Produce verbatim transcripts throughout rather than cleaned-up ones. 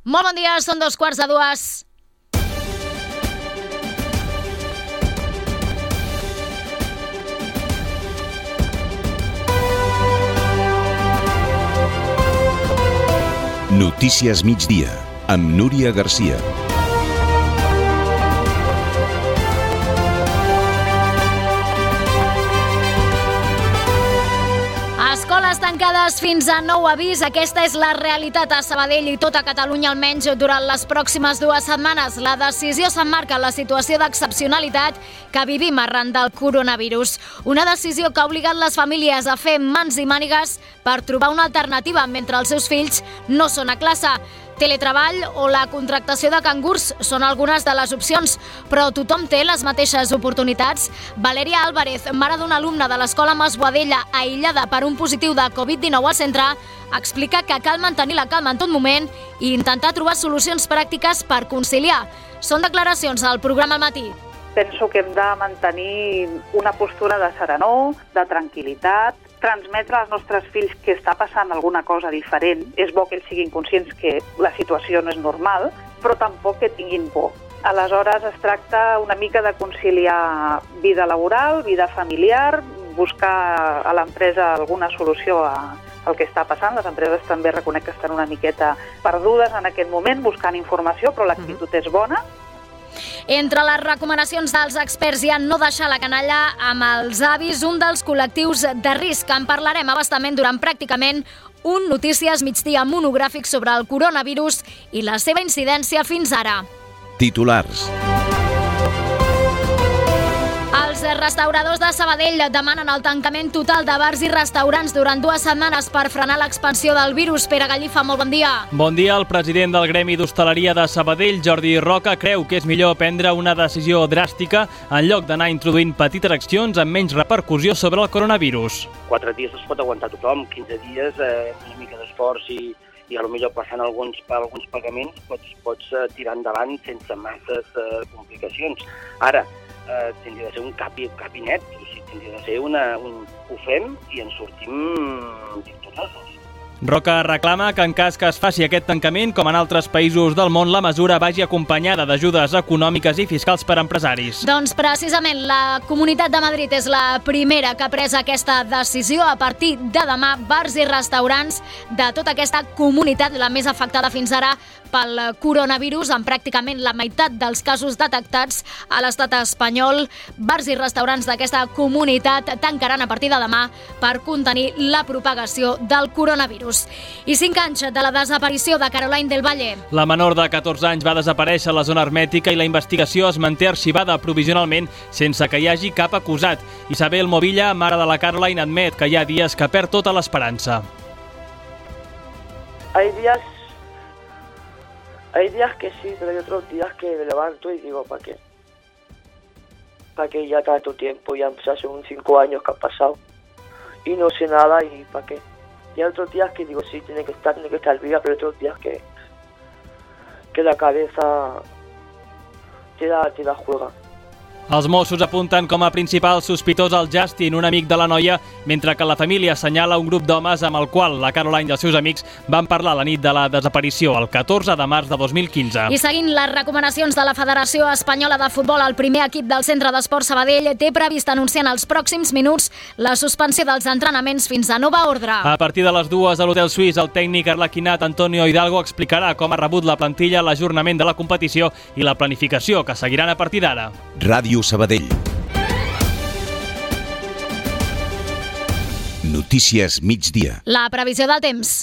Molt bon dia, són dos quarts de dues. Notícies migdia, amb Núria Garcia. Escoles tancades fins a nou avís. Aquesta és la realitat a Sabadell i tota Catalunya, almenys durant les pròximes dues setmanes. La decisió s'emmarca en la situació d'excepcionalitat que vivim arran del coronavirus. Una decisió que ha obligat les famílies a fer mans i mànigues per trobar una alternativa mentre els seus fills no són a classe. Teletreball o la contractació de cangurs són algunes de les opcions, però tothom té les mateixes oportunitats. Valeria Álvarez, mare d'un alumne de l'escola Mas Boadella aïllada per un positiu de covid dinou al centre, explica que cal mantenir la calma en tot moment i intentar trobar solucions pràctiques per conciliar. Són declaracions al programa Al matí. Penso que hem de mantenir una postura de serenor, de tranquil·litat, transmetre als nostres fills que està passant alguna cosa diferent. És bo que ells siguin conscients que la situació no és normal, però tampoc que tinguin por. Aleshores es tracta una mica de conciliar vida laboral, vida familiar, buscar a l'empresa alguna solució a, al que està passant. Les empreses també reconec que estan una miqueta perdudes en aquest moment, buscant informació, però l'actitud és bona. Entre les recomanacions dels experts hi ha no deixar la canalla amb els avis, un dels col·lectius de risc. En parlarem a bastament durant pràcticament un Notícies migdia monogràfic sobre el coronavirus i la seva incidència fins ara. Titulars. Els restauradors de Sabadell demanen el tancament total de bars i restaurants durant dues setmanes per frenar l'expansió del virus. Pere Gallifa, molt bon dia. Bon dia. El president del Gremi d'Hostaleria de Sabadell, Jordi Roca, creu que és millor prendre una decisió dràstica en lloc d'anar introduint petites accions amb menys repercussió sobre el coronavirus. Quatre dies es pot aguantar tothom, quinze dies, eh, una mica d'esforç i, i potser passant alguns, alguns pagaments pots, pots eh, tirar endavant sense masses eh, complicacions. Ara, Uh, tindria de ser un capi, capi net, o sigui, tindria de ser una, un... ho fem i ens sortim victoriosos. Roca reclama que en cas que es faci aquest tancament, com en altres països del món, la mesura vagi acompanyada d'ajudes econòmiques i fiscals per a empresaris. Doncs precisament la Comunitat de Madrid és la primera que ha pres aquesta decisió. A partir de demà, bars i restaurants de tota aquesta comunitat, la més afectada fins ara pel coronavirus, amb pràcticament la meitat dels casos detectats a l'estat espanyol, bars i restaurants d'aquesta comunitat tancaran a partir de demà per contenir la propagació del coronavirus. I cinc anys de la desaparició de Caroline del Valle. La menor de catorze anys va desaparèixer a la zona hermètica i la investigació es manté arxivada provisionalment sense que hi hagi cap acusat. Isabel Movilla, mare de la Caroline, admet que hi ha dies que perd tota l'esperança. Hay días, hay días que sí, pero hay otros días que me levanto y digo, ¿para qué? ¿Para qué ya tanto tiempo? Ya hace unos cinco años que ha pasado y no sé nada y ¿para qué? Y hay otros días que digo, sí, tiene que estar, tiene que estar viva, pero hay otros días que, que la cabeza te la, te la juega. Els Mossos apunten com a principal sospitós el Justin, un amic de la noia, mentre que la família assenyala un grup d'homes amb el qual la Caroline i els seus amics van parlar la nit de la desaparició, el catorze de març de dos mil quinze. I seguint les recomanacions de la Federació Espanyola de Futbol, el primer equip del Centre d'Esport Sabadell té previst anunciar en els pròxims minuts la suspensió dels entrenaments fins a nova ordre. A partir de les dues a l'Hotel Suís, el tècnic arlequinat Antonio Hidalgo explicarà com ha rebut la plantilla l'ajornament de la competició i la planificació que seguiran a partir d'ara. Ràdio Sabadell. Notícies migdia. La previsió del temps.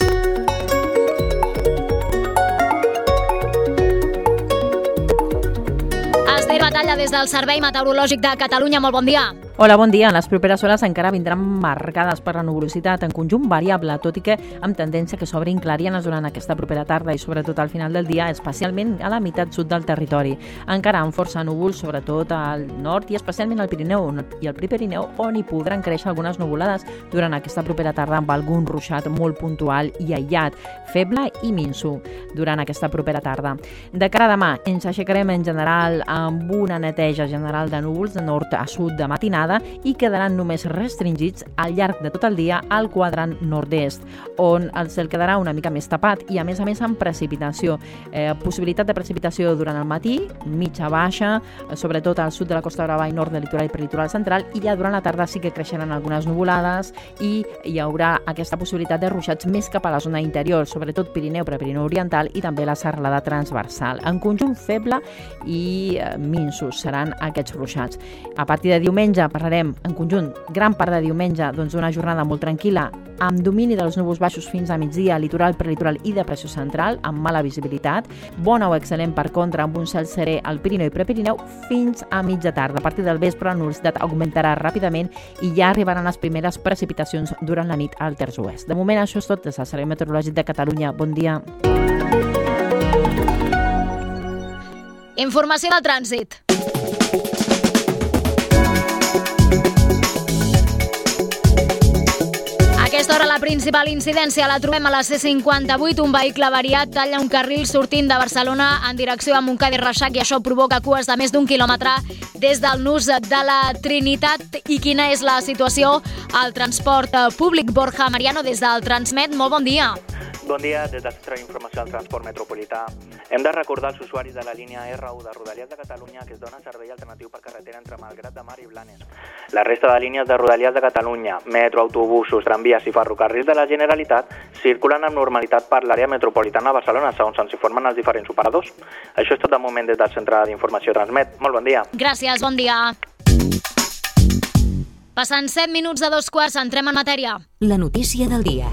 Esther Batalla, des del Servei Meteorològic de Catalunya, molt bon dia. Hola, bon dia. Les properes hores encara vindran marcades per la nuvolositat en conjunt variable, tot i que amb tendència que s'obrin clarianes durant aquesta propera tarda i sobretot al final del dia, especialment a la meitat sud del territori. Encara amb força núvols, sobretot al nord i especialment al Pirineu i al Prepirineu, on hi podran créixer algunes nuvolades durant aquesta propera tarda amb algun ruixat molt puntual i aïllat, feble i minso durant aquesta propera tarda. De cara a demà, ens aixecarem en general amb una neteja general de núvols de nord a sud de matinada, nuvolada i quedaran només restringits al llarg de tot el dia al quadrant nord-est, on el cel quedarà una mica més tapat i, a més a més, amb precipitació. Eh, possibilitat de precipitació durant el matí, mitja baixa, eh, sobretot al sud de la Costa Brava i nord del litoral i prelitoral central, i ja durant la tarda sí que creixeran algunes nuvolades i hi haurà aquesta possibilitat de ruixats més cap a la zona interior, sobretot Pirineu, Prepirineu Oriental i també la serralada transversal. En conjunt feble i eh, minsos seran aquests ruixats. A partir de diumenge parlarem en conjunt, gran part de diumenge, doncs d'una jornada molt tranquil·la, amb domini dels núvols baixos fins a migdia, litoral, prelitoral i depressió central, amb mala visibilitat, bona o excel·lent per contra, amb un cel serè al Pirineu i Prepirineu fins a mitja tarda. A partir del vespre la nuvolositat augmentarà ràpidament i ja arribaran les primeres precipitacions durant la nit al terç oest. De moment això és tot des del Servei Meteorològic de Catalunya. Bon dia. Informació del trànsit. A aquesta hora la principal incidència la trobem a la C cinquanta-vuit. Un vehicle avariat talla un carril sortint de Barcelona en direcció a Montcada i Reixac i això provoca cues de més d'un quilòmetre des del nus de la Trinitat. I quina és la situació al transport públic? Borja Mariano, des del Transmet, molt bon dia. Bon dia, des del Centre d'Informació del Transport Metropolità. Hem de recordar als usuaris de la línia erre u de Rodalies de Catalunya que es dona servei alternatiu per carretera entre Malgrat de Mar i Blanes. La resta de línies de Rodalies de Catalunya, metro, autobusos, tramvies i ferrocarrils de la Generalitat circulen amb normalitat per l'àrea metropolitana de Barcelona, segons ens informen els diferents operadors. Això és tot de moment des del Centre d'Informació Transmet. Molt bon dia. Gràcies, bon dia. Passant set minuts de dos quarts, entrem en matèria. La notícia del dia.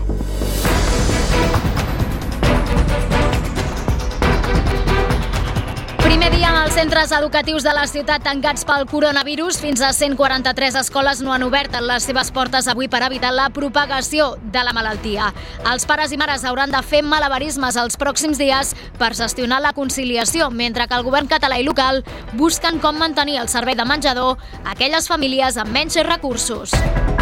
Primer dia als centres educatius de la ciutat tancats pel coronavirus. Fins a cent quaranta-tres escoles no han obert les seves portes avui per evitar la propagació de la malaltia. Els pares i mares hauran de fer malabarismes els pròxims dies per gestionar la conciliació, mentre que el govern català i local busquen com mantenir el servei de menjador a aquelles famílies amb menys recursos.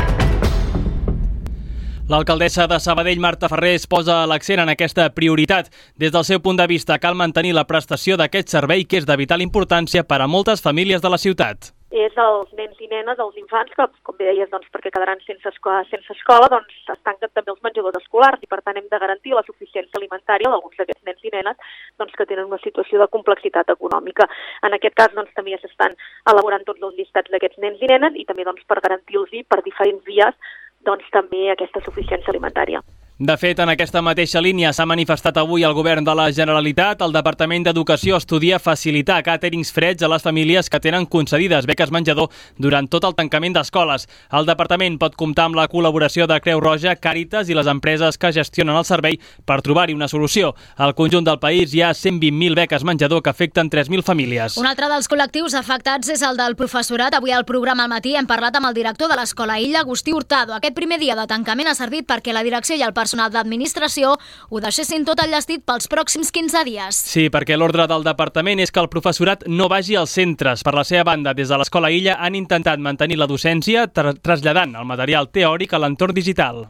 L'alcaldessa de Sabadell, Marta Ferrés, posa l'accent en aquesta prioritat. Des del seu punt de vista, cal mantenir la prestació d'aquest servei, que és de vital importància per a moltes famílies de la ciutat. És els nens i nenes, els infants, que, com bé deies, doncs, perquè quedaran sense escola, sense escola, doncs es tanquen també els menjadors escolars i, per tant, hem de garantir la suficiència alimentària d'alguns d'aquests nens i nenes doncs, que tenen una situació de complexitat econòmica. En aquest cas, doncs, també ja s'estan elaborant tots els llistats d'aquests nens i nenes i també doncs, per garantir-los per diferents vies doncs també aquesta suficiència alimentària. De fet, en aquesta mateixa línia s'ha manifestat avui el govern de la Generalitat. El Departament d'Educació estudia facilitar càterings freds a les famílies que tenen concedides beques menjador durant tot el tancament d'escoles. El departament pot comptar amb la col·laboració de Creu Roja, Càritas i les empreses que gestionen el servei per trobar-hi una solució. Al conjunt del país hi ha cent vint mil beques menjador que afecten tres mil famílies. Un altre dels col·lectius afectats és el del professorat. Avui al programa al matí hem parlat amb el director de l'Escola Illa, Agustí Hurtado. Aquest primer dia de tancament ha servit perquè la direcció i el personal d'administració ho deixessin tot enllestit pels pròxims quinze dies. Sí, perquè l'ordre del departament és que el professorat no vagi als centres. Per la seva banda, des de l'Escola Illa han intentat mantenir la docència tra- traslladant el material teòric a l'entorn digital.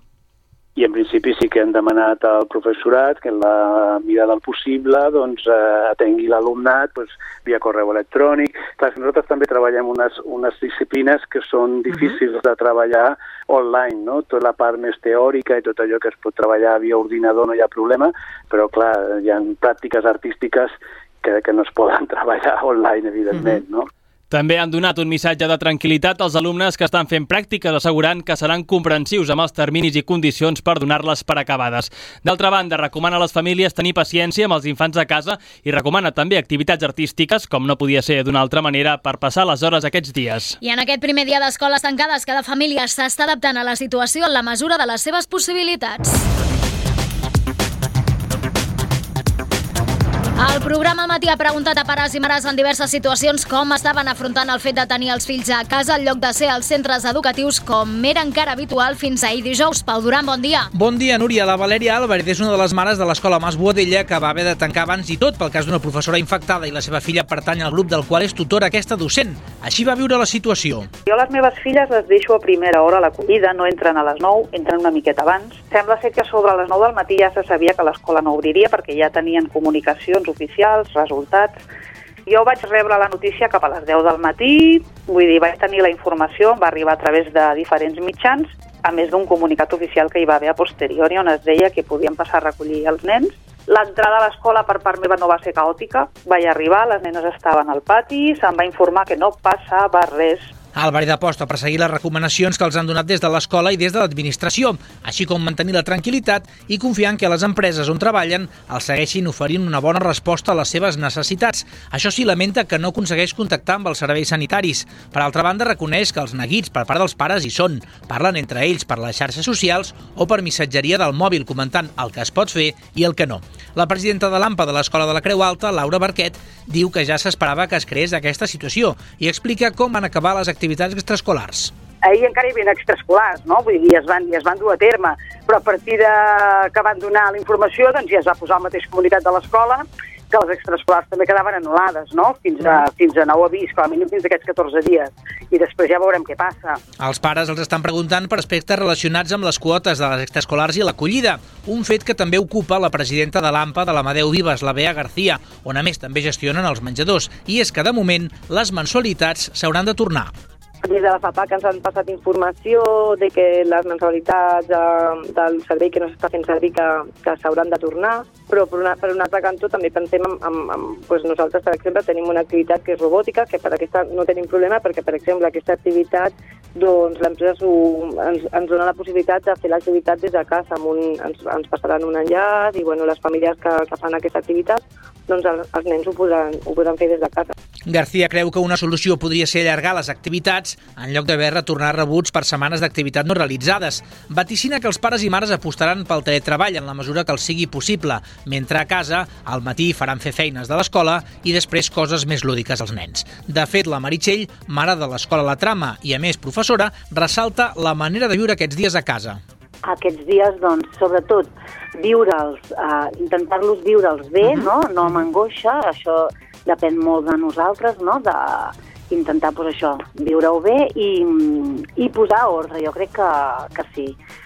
I en principi sí que hem demanat al professorat que en la mida del possible doncs, eh, atengui l'alumnat doncs, via correu electrònic. Clar, nosaltres també treballem unes, unes disciplines que són difícils uh-huh. de treballar online, no? Tota la part més teòrica i tot allò que es pot treballar via ordinador no hi ha problema, però clar, hi ha pràctiques artístiques que, que no es poden treballar online, evidentment, uh-huh. no? També han donat un missatge de tranquil·litat als alumnes que estan fent pràctiques, assegurant que seran comprensius amb els terminis i condicions per donar-les per acabades. D'altra banda, recomana a les famílies tenir paciència amb els infants a casa i recomana també activitats artístiques, com no podia ser d'una altra manera, per passar les hores aquests dies. I en aquest primer dia d'escoles tancades, cada família s'està adaptant a la situació en la mesura de les seves possibilitats. El programa al matí ha preguntat a pares i mares en diverses situacions com estaven afrontant el fet de tenir els fills a casa en lloc de ser als centres educatius, com era encara habitual fins ahir dijous. Pau Duran, bon dia. Bon dia, Núria. La Valèria Álvarez és una de les mares de l'escola Mas Boadella que va haver de tancar abans i tot pel cas d'una professora infectada i la seva filla pertany al grup del qual és tutora aquesta docent. Així va viure la situació. Jo les meves filles les deixo a primera hora a l'acollida, no entren a les nou, entren una miqueta abans. Sembla ser que sobre les nou del matí ja se sabia que l'escola no obriria perquè ja tenien comunicacions oficials, resultats, Jo vaig rebre la notícia cap a les deu del matí, vull dir, vaig tenir la informació, va arribar a través de diferents mitjans, a més d'un comunicat oficial que hi va haver a posteriori on es deia que podien passar a recollir els nens. L'entrada a l'escola per part meva no va ser caòtica, vaig arribar, les nenes estaven al pati, se'm va informar que no passava res. Álvarez aposta per seguir les recomanacions que els han donat des de l'escola i des de l'administració, així com mantenir la tranquil·litat i confiant que les empreses on treballen els segueixin oferint una bona resposta a les seves necessitats. Això sí, lamenta que no aconsegueix contactar amb els serveis sanitaris. Per altra banda, reconeix que els neguits per part dels pares hi són. Parlen entre ells per les xarxes socials o per missatgeria del mòbil, comentant el que es pot fer i el que no. La presidenta de l'AMPA de l'Escola de la Creu Alta, Laura Barquet, diu que ja s'esperava que es creés aquesta situació i explica com van acabar les activitats extraescolars. Ahir encara hi havia extraescolars, no? Vull dir, es van, es van dur a terme, però a partir de que van donar la informació, doncs ja es va posar el mateix comunitat de l'escola, que les extraescolars també quedaven anul·lades, no? Fins a, fins a nou avís, com a mínim fins a aquests catorze dies. I després ja veurem què passa. Els pares els estan preguntant per aspectes relacionats amb les quotes de les extraescolars i l'acollida, un fet que també ocupa la presidenta de l'AMPA de l'Amadeu Vives, la Bea García, on a més també gestionen els menjadors, i és que de moment les mensualitats s'hauran de tornar. Des de la FAPAC ens han passat informació de que les mensualitats eh, del servei que no s'està fent servir que, que s'hauran de tornar, però per, una, per un altre cantó també pensem en, en, en doncs nosaltres, per exemple, tenim una activitat que és robòtica, que per aquesta no tenim problema perquè, per exemple, aquesta activitat doncs l'empresa ens, ens dona la possibilitat de fer l'activitat des de casa, amb un, ens, ens passaran un enllaç i bueno, les famílies que, que fan aquesta activitat, doncs els, els nens ho podran, ho podran fer des de casa. García creu que una solució podria ser allargar les activitats en lloc d'haver retornat rebuts per setmanes d'activitat no realitzades. Vaticina que els pares i mares apostaran pel teletreball en la mesura que els sigui possible, mentre a casa al matí faran fer feines de l'escola i després coses més lúdiques als nens. De fet, la Meritxell, mare de l'escola La Trama i a més professora, ressalta la manera de viure aquests dies a casa. Aquests dies, doncs, sobretot, viure'ls, eh, intentar-los viure'ls bé, uh-huh. no? No amb angoixa, això depèn molt de nosaltres, no? De intentar, doncs, això, viure-ho bé i, i posar ordre, jo crec que, que sí.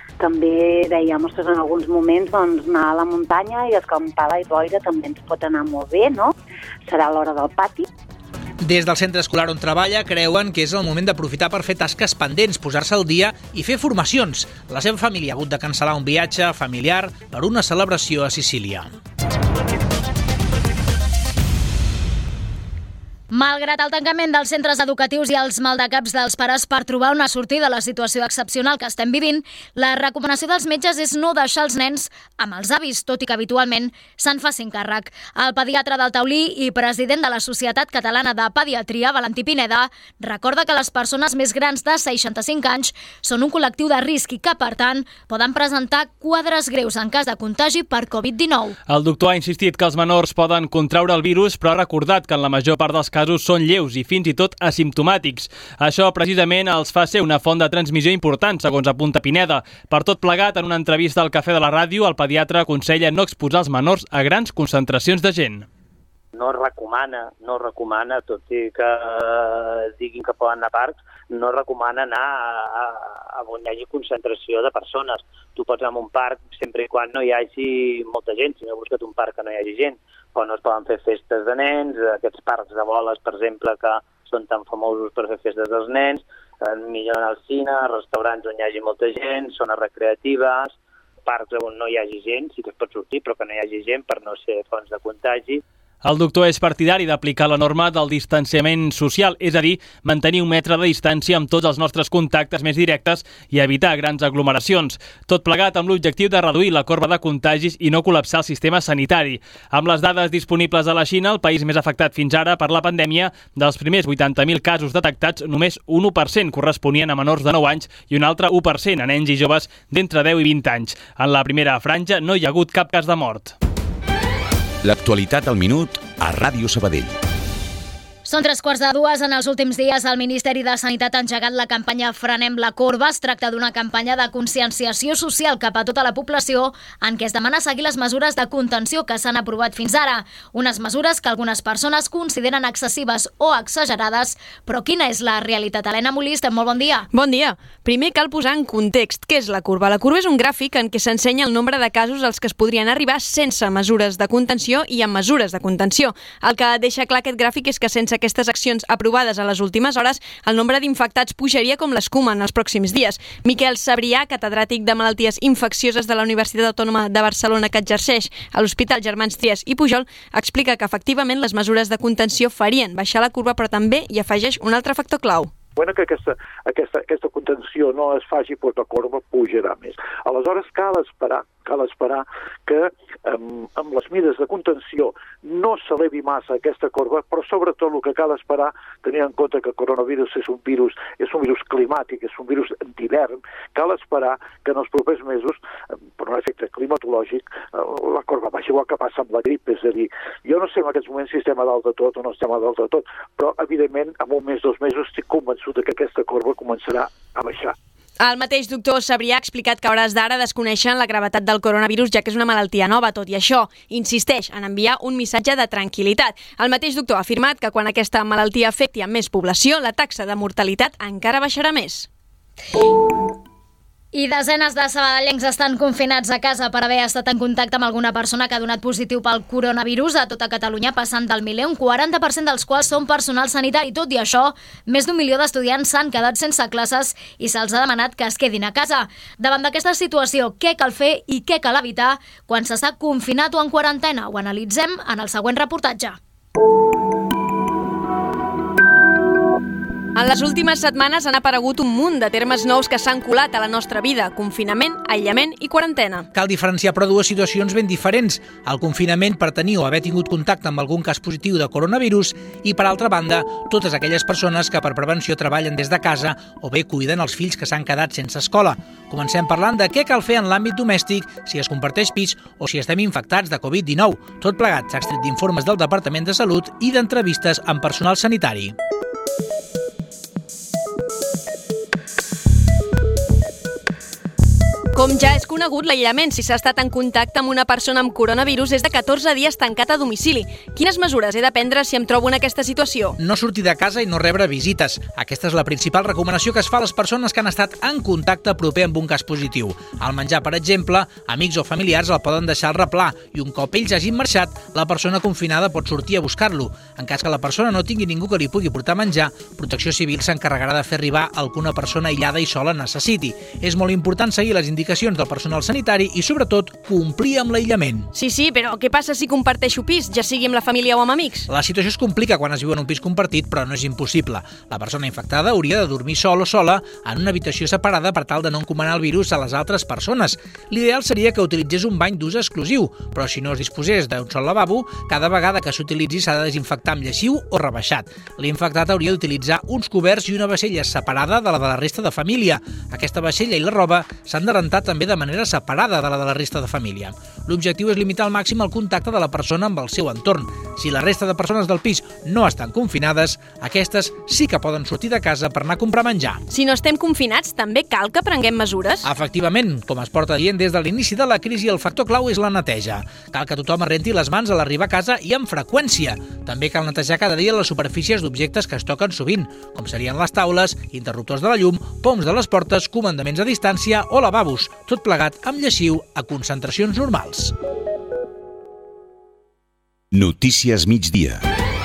També dèiem, ostres, en alguns moments, doncs, anar a la muntanya i escampar a la boira també ens pot anar molt bé, no? Serà l'hora del pati. Des del centre escolar on treballa creuen que és el moment d'aprofitar per fer tasques pendents, posar-se al dia i fer formacions. La seva família ha hagut de cancel·lar un viatge familiar per una celebració a Sicília. Malgrat el tancament dels centres educatius i els maldecaps dels pares per trobar una sortida a la situació excepcional que estem vivint, la recomanació dels metges és no deixar els nens amb els avis, tot i que habitualment se'n facin càrrec. El pediatre del Taulí i president de la Societat Catalana de Pediatria, Valentí Pineda, recorda que les persones més grans de seixanta-cinc anys són un col·lectiu de risc i que, per tant, poden presentar quadres greus en cas de contagi per covid dinou. El doctor ha insistit que els menors poden contraure el virus, però ha recordat que en la major part dels casos són lleus i fins i tot asimptomàtics. Això precisament els fa ser una font de transmissió important, segons apunta Pineda. Per tot plegat, en una entrevista al Cafè de la Ràdio, el pediatre aconsella no exposar els menors a grans concentracions de gent. No es recomana, no es recomana, tot i que diguin que poden anar a parcs, no es recomana anar a, a, a on hi hagi concentració de persones. Tu pots anar a un parc sempre i quan no hi hagi molta gent, si no has buscat un parc que no hi hagi gent, però no es poden fer festes de nens, aquests parcs de boles, per exemple, que són tan famosos per fer festes dels nens, millor anar al cine, restaurants on hi hagi molta gent, zones recreatives, parcs on no hi hagi gent, sí que es pot sortir, però que no hi hagi gent per no ser fonts de contagi. El doctor és partidari d'aplicar la norma del distanciament social, és a dir, mantenir un metre de distància amb tots els nostres contactes més directes i evitar grans aglomeracions. Tot plegat amb l'objectiu de reduir la corba de contagis i no col·lapsar el sistema sanitari. Amb les dades disponibles a la Xina, el país més afectat fins ara per la pandèmia, dels primers vuitanta mil casos detectats, només un u per cent corresponien a menors de nou anys i un altre u per cent a nens i joves d'entre deu i vint anys. En la primera franja no hi ha hagut cap cas de mort. L'actualitat al minut a Ràdio Sabadell. Són tres quarts de dues. En els últims dies el Ministeri de Sanitat ha engegat la campanya Frenem la corba. Es tracta d'una campanya de conscienciació social cap a tota la població en què es demana seguir les mesures de contenció que s'han aprovat fins ara. Unes mesures que algunes persones consideren excessives o exagerades. Però quina és la realitat? Helena Molist, molt bon dia. Bon dia. Primer cal posar en context què és la corba. La corba és un gràfic en què s'ensenya el nombre de casos als que es podrien arribar sense mesures de contenció i amb mesures de contenció. El que deixa clar aquest gràfic és que sense aquestes accions aprovades a les últimes hores, el nombre d'infectats pujaria com l'escuma en els pròxims dies. Miquel Sabrià, catedràtic de Malalties Infeccioses de la Universitat Autònoma de Barcelona que exerceix a l'Hospital Germans Trias i Pujol, explica que efectivament les mesures de contenció farien baixar la curva, però també hi afegeix un altre factor clau. Bueno, que aquesta, aquesta, aquesta contenció no es faci, doncs la corba pujarà més. Aleshores cal esperar, cal esperar que amb, amb les mesures de contenció no s'elevi massa aquesta corba, però sobretot el que cal esperar, tenint en compte que el coronavirus és un virus, és un virus climàtic, és un virus d'hivern, cal esperar que en els propers mesos, per un efecte climatològic, la corba baixi, igual que passa amb la grip. És a dir, jo no sé en aquests moments si estem a dalt de tot o no estem a dalt de tot, però evidentment en un mes, dos mesos estic convençut que aquesta corba començarà a baixar. El mateix doctor Sabrià ha explicat que a hores d'ara desconeixen la gravetat del coronavirus, ja que és una malaltia nova. Tot i això, insisteix en enviar un missatge de tranquil·litat. El mateix doctor ha afirmat que quan aquesta malaltia afecti a més població, la taxa de mortalitat encara baixarà més. I desenes de sabadellencs estan confinats a casa per haver estat en contacte amb alguna persona que ha donat positiu pel coronavirus a tota Catalunya, passant del miler, un quaranta per cent dels quals són personal sanitari. Tot i això, més d'un milió d'estudiants s'han quedat sense classes i se'ls ha demanat que es quedin a casa. Davant d'aquesta situació, què cal fer i què cal evitar quan s'està confinat o en quarantena? Ho analitzem en el següent reportatge. En les últimes setmanes han aparegut un munt de termes nous que s'han colat a la nostra vida: confinament, aïllament i quarantena. Cal diferenciar però dues situacions ben diferents: el confinament per tenir o haver tingut contacte amb algun cas positiu de coronavirus i, per altra banda, totes aquelles persones que per prevenció treballen des de casa o bé cuiden els fills que s'han quedat sense escola. Comencem parlant de què cal fer en l'àmbit domèstic si es comparteix pis o si estem infectats de covid dinou. Tot plegat s'ha extret d'informes del Departament de Salut i d'entrevistes amb personal sanitari. Com ja és conegut, l'aïllament, si s'ha estat en contacte amb una persona amb coronavirus, és de catorze dies tancat a domicili. Quines mesures he de prendre si em trobo en aquesta situació? No sortir de casa i no rebre visites. Aquesta és la principal recomanació que es fa a les persones que han estat en contacte proper amb un cas positiu. Al menjar, per exemple, amics o familiars el poden deixar al replà i un cop ells hagin marxat, la persona confinada pot sortir a buscar-lo. En cas que la persona no tingui ningú que li pugui portar menjar, Protecció Civil s'encarregarà de fer arribar el que una persona aïllada i sola necessiti. És molt important seguir les indicacions indicacions del personal sanitari i, sobretot, complir amb l'aïllament. Sí, sí, però què passa si comparteixo pis, ja sigui amb la família o amb amics? La situació es complica quan es viu en un pis compartit, però no és impossible. La persona infectada hauria de dormir sol o sola en una habitació separada per tal de no encomanar el virus a les altres persones. L'ideal seria que utilitzés un bany d'ús exclusiu, però si no es disposés d'un sol lavabo, cada vegada que s'utilitzi s'ha de desinfectar amb lleixiu o rebaixat. L'infectat hauria d'utilitzar uns coberts i una vaixella separada de la de la resta de família. Aquesta vaixella i la roba s'han de rentar també de manera separada de la de la resta de família. L'objectiu és limitar al màxim el contacte de la persona amb el seu entorn. Si la resta de persones del pis no estan confinades, aquestes sí que poden sortir de casa per anar a comprar menjar. Si no estem confinats, també cal que prenguem mesures? Efectivament, com es porta dient des de l'inici de la crisi, el factor clau és la neteja. Cal que tothom es renti les mans a l'arribar a casa i amb freqüència. També cal netejar cada dia les superfícies d'objectes que es toquen sovint, com serien les taules, interruptors de la llum, poms de les portes, comandaments a distància o lavabos, tot plegat amb lleixiu a concentracions normals. Notícies migdia.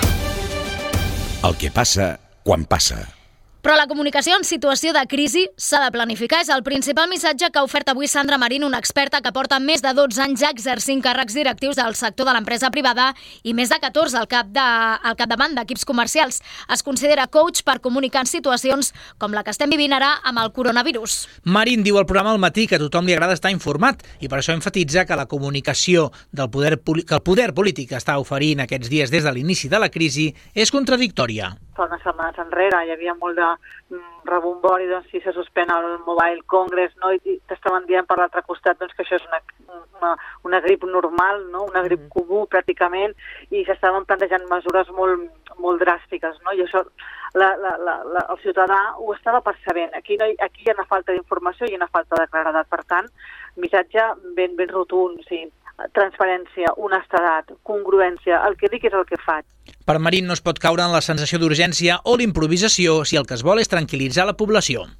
El que passa quan passa. Però la comunicació en situació de crisi s'ha de planificar. És el principal missatge que ha ofert avui Sandra Marín, una experta que porta més de dotze anys exercint càrrecs directius del sector de l'empresa privada i més de catorze al, cap de, al capdavant d'equips comercials. Es considera coach per comunicar en situacions com la que estem vivint ara amb el coronavirus. Marín diu al programa al matí que a tothom li agrada estar informat i per això enfatitza que la comunicació del poder, que el poder polític està oferint aquests dies des de l'inici de la crisi és contradictòria. fa unes setmanes enrere hi havia molt de mm, rebombori, doncs si se suspèn el Mobile Congress, no? I t'estaven dient per l'altre costat doncs, que això és una, una, una grip normal, no? Una grip comú pràcticament, i s'estaven plantejant mesures molt, molt dràstiques, no? I això la, la, la, la, el ciutadà ho estava percebent. Aquí, no hi, aquí hi ha una falta d'informació i una falta de claredat. Per tant, missatge ben, ben rotund, sí. Transparència, honestedat, congruència, el que dic és el que faig. Per Marín no es pot caure en la sensació d'urgència o l'improvisació si el que es vol és tranquil·litzar la població.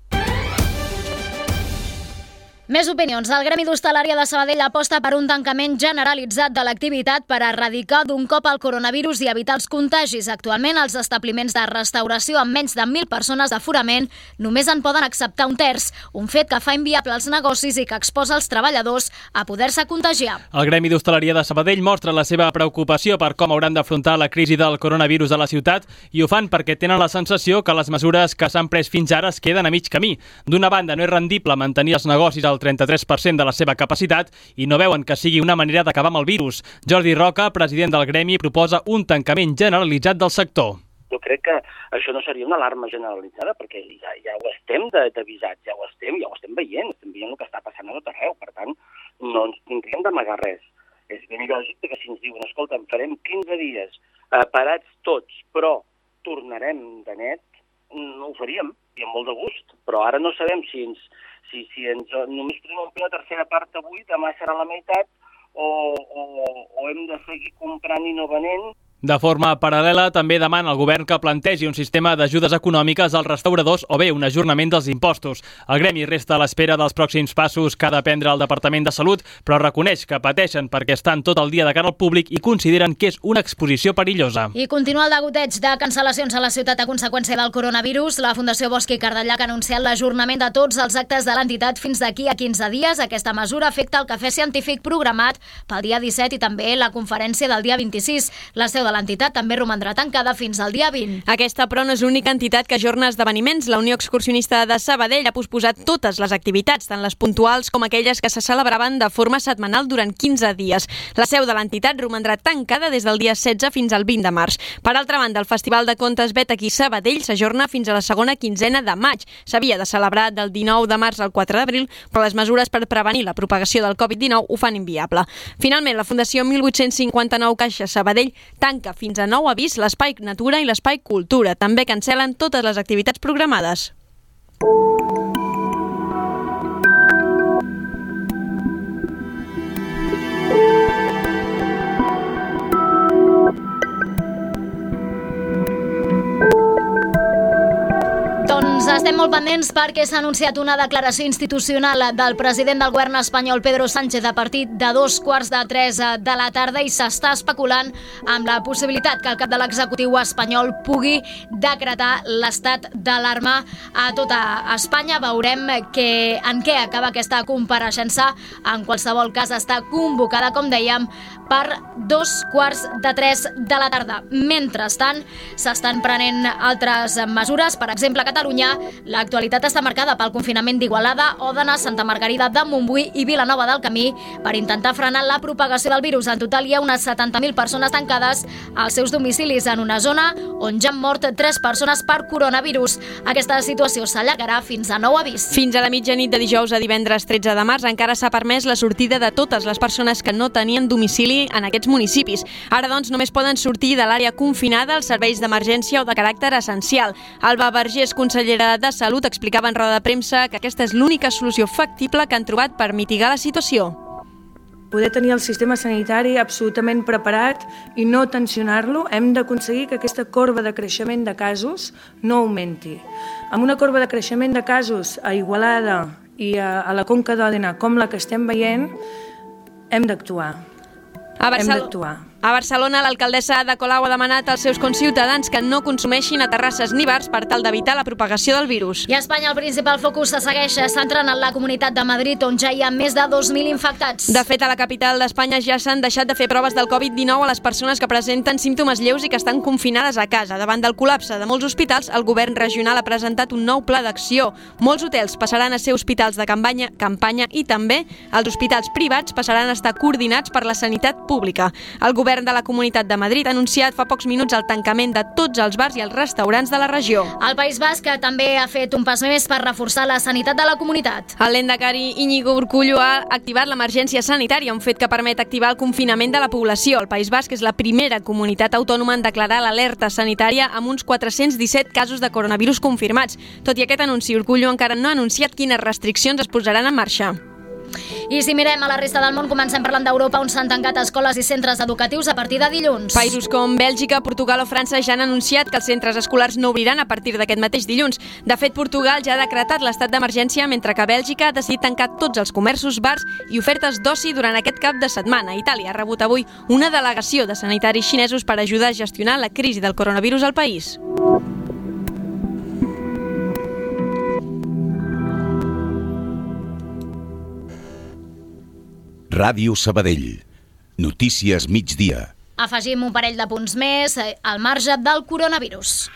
Més opinions. El Gremi d'Hostalària de Sabadell aposta per un tancament generalitzat de l'activitat per erradicar d'un cop el coronavirus i evitar els contagis. Actualment, els establiments de restauració amb menys de mil persones d'aforament només en poden acceptar un terç, un fet que fa inviable els negocis i que exposa els treballadors a poder-se contagiar. El Gremi d'Hostaleria de Sabadell mostra la seva preocupació per com hauran d'afrontar la crisi del coronavirus a la ciutat i ho fan perquè tenen la sensació que les mesures que s'han pres fins ara es queden a mig camí. D'una banda, no és rendible mantenir els negocis al trenta-tres per cent de la seva capacitat i no veuen que sigui una manera d'acabar amb el virus. Jordi Roca, president del Gremi, proposa un tancament generalitzat del sector. Jo crec que això no seria una alarma generalitzada, perquè ja, ja ho estem d'avisats, ja ho estem, ja ho estem veient, estem veient el que està passant a tot arreu, per tant, no ens tindríem d'amagar res. És ben lògic que si ens diuen, escolta, en farem quinze dies eh, parats tots, però tornarem de net, no ho faríem, i amb molt de gust, però ara no sabem si ens Si, si ens, només podem omplir la tercera part avui, demà serà la meitat, o, o, o hem de seguir comprant i no venent. De forma paral·lela, també demana al govern que plantegi un sistema d'ajudes econòmiques als restauradors o bé un ajornament dels impostos. El Gremi resta a l'espera dels pròxims passos que ha de prendre el Departament de Salut, però reconeix que pateixen perquè estan tot el dia de cara al públic i consideren que és una exposició perillosa. I continua el degoteig de cancel·lacions a la ciutat a conseqüència del coronavirus. La Fundació Bosch i Cardellac ha anunciat l'ajornament de tots els actes de l'entitat fins d'aquí a quinze dies. Aquesta mesura afecta el cafè científic programat pel dia disset i també la conferència del dia vint-i-sis. La seu de l'entitat també romandrà tancada fins al dia vint. Aquesta, però, no és l'única entitat que ajorna esdeveniments. La Unió Excursionista de Sabadell ha posposat totes les activitats, tant les puntuals com aquelles que se celebraven de forma setmanal durant quinze dies. La seu de l'entitat romandrà tancada des del dia setze fins al vint de març. Per altra banda, el Festival de Contes Bet aquí a Sabadell s'ajorna fins a la segona quinzena de maig. S'havia de celebrar del dinou de març al quatre d'abril, però les mesures per prevenir la propagació del covid dinou ho fan inviable. Finalment, la Fundació mil vuit-cents cinquanta-nou Caixa Sabadell tanca fins a nou avís l'Espai Natura i l'Espai Cultura. També cancel·len totes les activitats programades. Doncs estem molt pendents perquè s'ha anunciat una declaració institucional del president del govern espanyol, Pedro Sánchez, a partir de dos quarts de tres de la tarda i s'està especulant amb la possibilitat que el cap de l'executiu espanyol pugui decretar l'estat d'alarma a tota Espanya. Veurem que, en què acaba aquesta compareixença. En qualsevol cas està convocada, com dèiem, per dos quarts de tres de la tarda. Mentrestant, s'estan prenent altres mesures. Per exemple, a Catalunya, l'actualitat està marcada pel confinament d'Igualada, Òdena, Santa Margarida de Montbui i Vilanova del Camí per intentar frenar la propagació del virus. En total, hi ha unes setanta mil persones tancades als seus domicilis en una zona on ja han mort tres persones per coronavirus. Aquesta situació s'allargarà fins a nou avís. Fins a la mitjanit de dijous a divendres tretze de març encara s'ha permès la sortida de totes les persones que no tenien domicili en aquests municipis. Ara, doncs, només poden sortir de l'àrea confinada els serveis d'emergència o de caràcter essencial. Alba Vergés, consellera de Salut, explicava en roda de premsa que aquesta és l'única solució factible que han trobat per mitigar la situació. Poder tenir el sistema sanitari absolutament preparat i no tensionar-lo, hem d'aconseguir que aquesta corba de creixement de casos no augmenti. Amb una corba de creixement de casos a Igualada i a, a la Conca d'Òdena, com la que estem veient, hem d'actuar. A Barcel- Hem d'actuar. A Barcelona, l'alcaldessa Ada Colau ha demanat als seus conciutadans que no consumeixin a terrasses ni bars per tal d'evitar la propagació del virus. I a Espanya el principal focus se segueix centrant en la Comunitat de Madrid, on ja hi ha més de dos mil infectats. De fet, a la capital d'Espanya ja s'han deixat de fer proves del covid dinou a les persones que presenten símptomes lleus i que estan confinades a casa. Davant del col·lapse de molts hospitals, el govern regional ha presentat un nou pla d'acció. Molts hotels passaran a ser hospitals de campanya, campanya i també els hospitals privats passaran a estar coordinats per la sanitat pública. El govern govern de la Comunitat de Madrid ha anunciat fa pocs minuts el tancament de tots els bars i els restaurants de la regió. El País Basc també ha fet un pas més per reforçar la sanitat de la comunitat. El lehendakari Íñigo Urkullu ha activat l'emergència sanitària, un fet que permet activar el confinament de la població. El País Basc és la primera comunitat autònoma en declarar l'alerta sanitària amb uns quatre-cents disset casos de coronavirus confirmats. Tot i aquest anunci, Urkullu encara no ha anunciat quines restriccions es posaran en marxa. I si mirem a la resta del món, comencem parlant d'Europa, on s'han tancat escoles i centres educatius a partir de dilluns. Països com Bèlgica, Portugal o França ja han anunciat que els centres escolars no obriran a partir d'aquest mateix dilluns. De fet, Portugal ja ha decretat l'estat d'emergència, mentre que Bèlgica ha decidit tancar tots els comerços, bars i ofertes d'oci durant aquest cap de setmana. Itàlia ha rebut avui una delegació de sanitaris xinesos per ajudar a gestionar la crisi del coronavirus al país. Ràdio Sabadell. Notícies migdia. Afegim un parell de punts més al marge del coronavirus.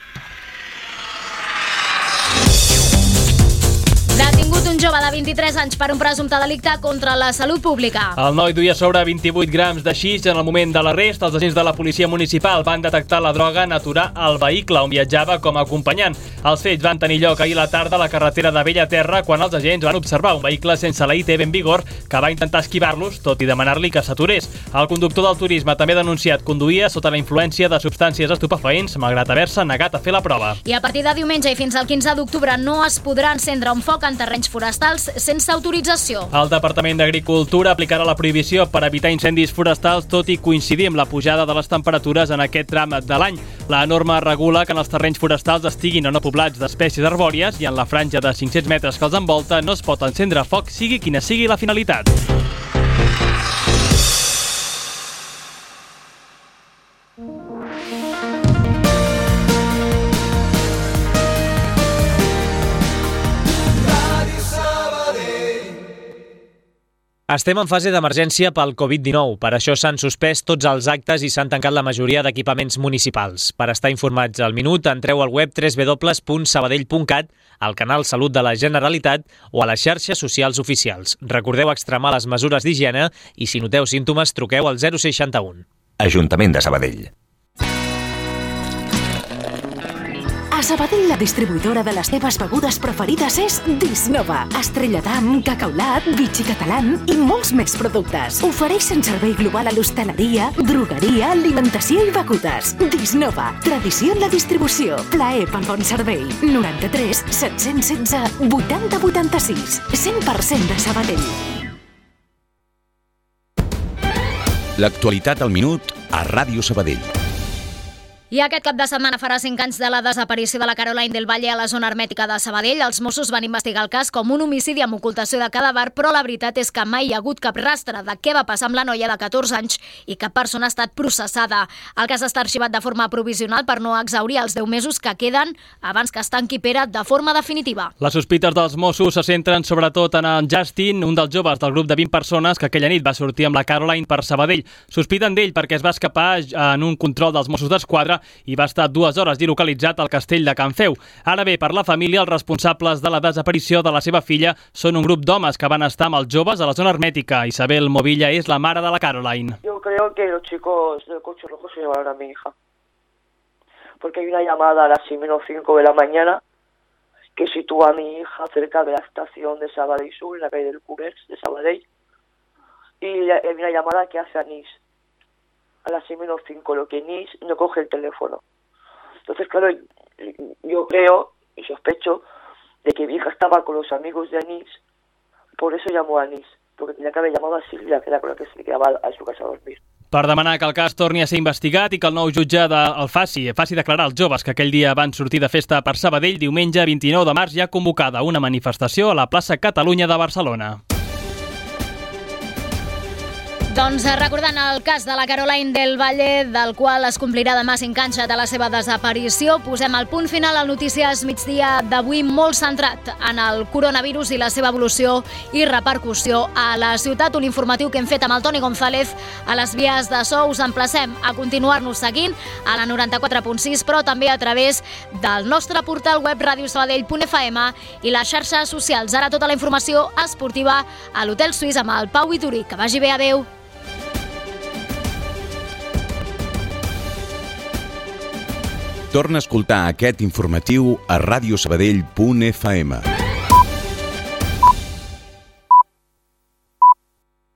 Detingut un jove de vint-i-tres anys per un presumpte delicte contra la salut pública. El noi duia sobre vint-i-vuit grams de xix. En el moment de l'arrest, els agents de la policia municipal van detectar la droga en aturar el vehicle on viatjava com a acompanyant. Els fets van tenir lloc ahir a la tarda a la carretera de Bellaterra, quan els agents van observar un vehicle sense la I T en vigor que va intentar esquivar-los, tot i demanar-li que s'aturés. El conductor del turisme també ha denunciat conduïa sota la influència de substàncies estupefaents, malgrat haver-se negat a fer la prova. I a partir de diumenge i fins al quinze d'octubre no es podrà encendre un foc en terrenys forestals sense autorització. El Departament d'Agricultura aplicarà la prohibició per evitar incendis forestals, tot i coincidir amb la pujada de les temperatures en aquest tram de l'any. La norma regula que en els terrenys forestals estiguin o no poblats d'espècies arbòries i en la franja de cinc-cents metres que els envolta no es pot encendre foc, sigui quina sigui la finalitat. Estem en fase d'emergència pel covid dinou. Per això s'han suspès tots els actes i s'han tancat la majoria d'equipaments municipals. Per estar informats al minut, entreu al web w w w punt sabadell punt cat, al canal Salut de la Generalitat o a les xarxes socials oficials. Recordeu extremar les mesures d'higiene i si noteu símptomes, truqueu al zero seixanta un. Ajuntament de Sabadell. A Sabadell, la distribuïdora de les teves begudes preferides és Disnova. Estrella d'Am, Cacaulat, Vichy Catalán i molts més productes. Ofereixen servei global a l'hostaleria, drogueria, alimentació i begudes. Disnova, tradició en la distribució. Plaer pel bon servei. noranta-tres set-cents setze vuitanta vuitanta-sis. cent per cent de Sabadell. L'actualitat al minut a Ràdio Sabadell. I aquest cap de setmana farà cinc anys de la desaparició de la Caroline del Valle a la zona hermètica de Sabadell. Els Mossos van investigar el cas com un homicidi amb ocultació de cadàver, però la veritat és que mai hi ha hagut cap rastre de què va passar amb la noia de catorze anys i cap persona ha estat processada. El cas està arxivat de forma provisional per no exhaurir els deu mesos que queden abans que es tanqui Pere de forma definitiva. Les sospites dels Mossos se centren sobretot en en Justin, un dels joves del grup de vint persones que aquella nit va sortir amb la Caroline per Sabadell. Sospiten d'ell perquè es va escapar en un control dels Mossos d'Esquadra i va estar dues hores dilocalitzat al castell de Can Feu. Ara bé, per la família, els responsables de la desaparició de la seva filla són un grup d'homes que van estar amb els joves a la zona hermètica. Isabel Movilla és la mare de la Caroline. Yo creo que los chicos del coche rojo se llevaron a mi hija. Porque hay una llamada a las seis menos cinco de la mañana que sitúa a mi hija cerca de la estación de Sabadell Sur, en la calle del Cubers de Sabadell. Y hay una llamada que hace a Nis a las seis menos cinco, lo que Nis no coge el teléfono. Entonces, claro, yo creo y sospecho de que mi hija estaba con los amigos de Nis, por eso llamó a Nis, porque tenía que haber llamado a Silvia, que era con la que se quedaba a su casa a dormir. Per demanar que el cas torni a ser investigat i que el nou jutge del faci faci declarar els joves que aquell dia van sortir de festa per Sabadell, diumenge vint-i-nou de març hi ha convocada una manifestació a la plaça Catalunya de Barcelona. Doncs recordant el cas de la Caroline del Valle, del qual es complirà demà cinc anys de la seva desaparició, posem el punt final al Notícies Migdia d'avui, molt centrat en el coronavirus i la seva evolució i repercussió a la ciutat. Un informatiu que hem fet amb el Toni González a les vies de so. Us emplacem a continuar-nos seguint a la noranta-quatre punt sis, però també a través del nostre portal web radiosabadell punt f m i les xarxes socials. Ara tota la informació esportiva a l'Hotel Suís amb el Pau Vitorí. Que vagi bé, adeu. Torna a escoltar aquest informatiu a radiosabadell punt f m.